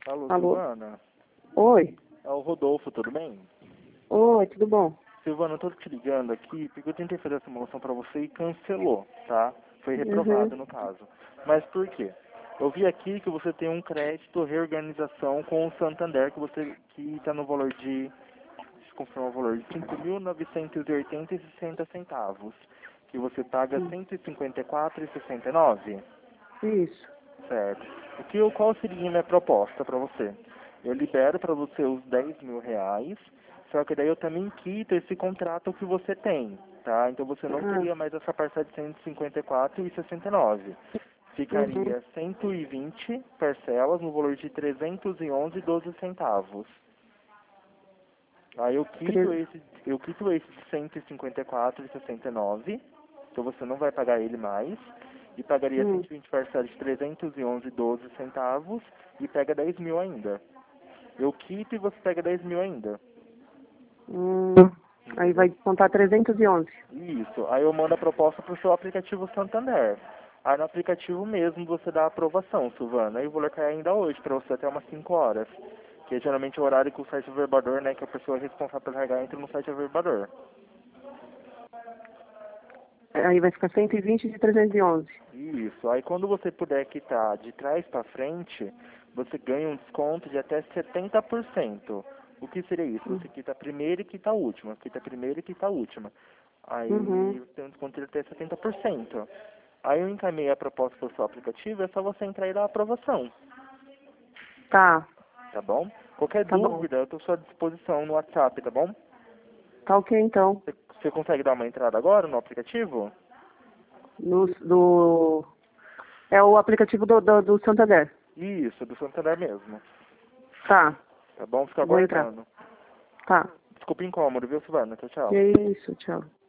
Alô, Alô? Silvana? Oi. É o Rodolfo, tudo bem? Oi, tudo bom? Silvana, eu tô te ligando aqui porque eu tentei fazer essa simulação pra você e cancelou, tá? Foi Uhum. reprovado no caso. Mas por quê? Eu vi aqui que você tem um crédito reorganização com o Santander que tá no valor de, deixa eu confirmar o valor, de 5.980,60 centavos, que você paga Hum. 154,69. Isso. Certo. Qual seria a minha proposta para você? Eu libero para você os 10 mil reais, só que daí eu também quito esse contrato que você tem, tá? Então você não Ah, teria mais essa parcela de 154,69. uhum. Ficaria 120 parcelas no valor de 311,12 centavos. Aí Tre- eu quito esse de 154,69, então você não vai pagar ele mais, e pagaria hum. 120 parcelas de 311,12 centavos e pega 10 mil ainda. Eu quito e você pega 10 mil ainda, Hum. Aí vai entendeu? contar 311. Isso, aí eu mando a proposta para o seu aplicativo Santander. Aí no aplicativo mesmo você dá a aprovação, Silvana. Aí eu vou colocar ainda hoje para você até umas 5 horas. Que é geralmente o horário que o site averbador, né, que a pessoa responsável por carregar entra no site averbador. Aí vai ficar 120 de 311. Isso. Aí quando você puder quitar de trás para frente, você ganha um desconto de até 70%. O que seria isso? Hum. Você quita a primeira e quita a última. Quita a primeira e quita a última. Uhum. Aí tem um desconto de até 70%. Aí eu encaminhei a proposta para o seu aplicativo, é só você entrar e dar a aprovação, Tá, tá bom? Qualquer tá bom. dúvida, eu estou à sua disposição no WhatsApp, tá bom? Tá ok então. Você consegue dar uma entrada agora no aplicativo? Do... É o aplicativo do Santander. Isso, do Santander mesmo. Tá, Tá bom? Fica vou entrar. aguardando. Tá. Desculpa o incômodo, viu, Silvana? Tchau, tchau. Que isso, tchau.